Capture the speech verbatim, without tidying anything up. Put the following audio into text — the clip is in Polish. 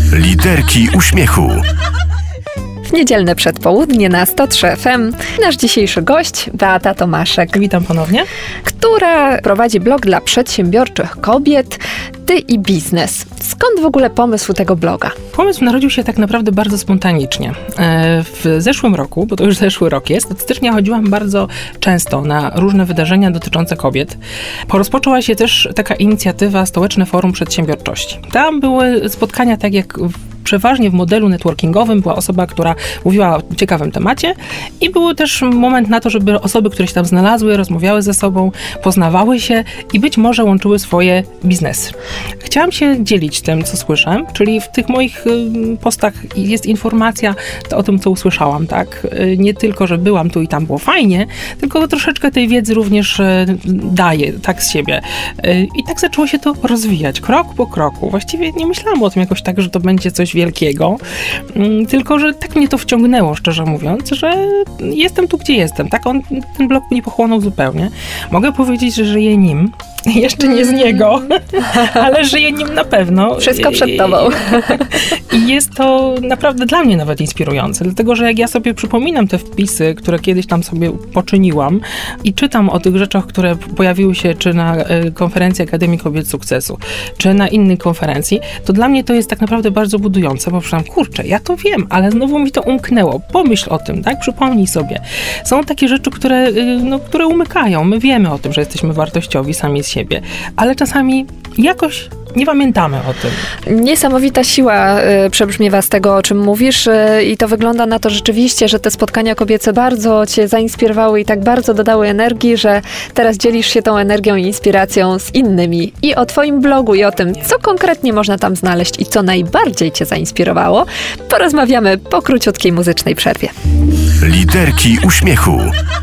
Liderki uśmiechu. W niedzielne przedpołudnie na sto trzy F M nasz dzisiejszy gość Beata Tomaszek. Witam ponownie. Która prowadzi blog dla przedsiębiorczych kobiet Ty i biznes. Skąd w ogóle pomysł tego bloga? Pomysł narodził się tak naprawdę bardzo spontanicznie. W zeszłym roku, bo to już zeszły rok jest, od stycznia chodziłam bardzo często na różne wydarzenia dotyczące kobiet. Rozpoczęła się też taka inicjatywa Stołeczne Forum Przedsiębiorczości. Tam były spotkania tak jak w przeważnie w modelu networkingowym była osoba, która mówiła o ciekawym temacie i był też moment na to, żeby osoby, które się tam znalazły, rozmawiały ze sobą, poznawały się i być może łączyły swoje biznesy. Chciałam się dzielić tym, co słyszę, czyli w tych moich postach jest informacja o tym, co usłyszałam, tak? Nie tylko, że byłam tu i tam było fajnie, tylko troszeczkę tej wiedzy również daję, tak z siebie. I tak zaczęło się to rozwijać, krok po kroku. Właściwie nie myślałam o tym jakoś tak, że to będzie coś wielkiego, tylko, że tak mnie to wciągnęło, szczerze mówiąc, że jestem tu, gdzie jestem. Tak, on, ten blog mnie pochłonął zupełnie. Mogę powiedzieć, że żyję nim. Jeszcze nie z niego, ale żyję nim na pewno. Wszystko przed tobą. I jest to naprawdę dla mnie nawet inspirujące, dlatego, że jak ja sobie przypominam te wpisy, które kiedyś tam sobie poczyniłam i czytam o tych rzeczach, które pojawiły się czy na konferencji Akademii Kobiet Sukcesu, czy na innej konferencji, to dla mnie to jest tak naprawdę bardzo budujące, bo przyznam, kurczę, ja to wiem, ale znowu mi to umknęło. Pomyśl o tym, tak? Przypomnij sobie. Są takie rzeczy, które, no, które umykają. My wiemy o tym, że jesteśmy wartościowi sami z siebie, ale czasami jakoś nie pamiętamy o tym. Niesamowita siła y, przebrzmiewa z tego, o czym mówisz y, i to wygląda na to rzeczywiście, że te spotkania kobiece bardzo cię zainspirowały i tak bardzo dodały energii, że teraz dzielisz się tą energią i inspiracją z innymi. I o twoim blogu i o tym, co konkretnie można tam znaleźć i co najbardziej cię zainspirowało, porozmawiamy po króciutkiej muzycznej przerwie. Liderki uśmiechu.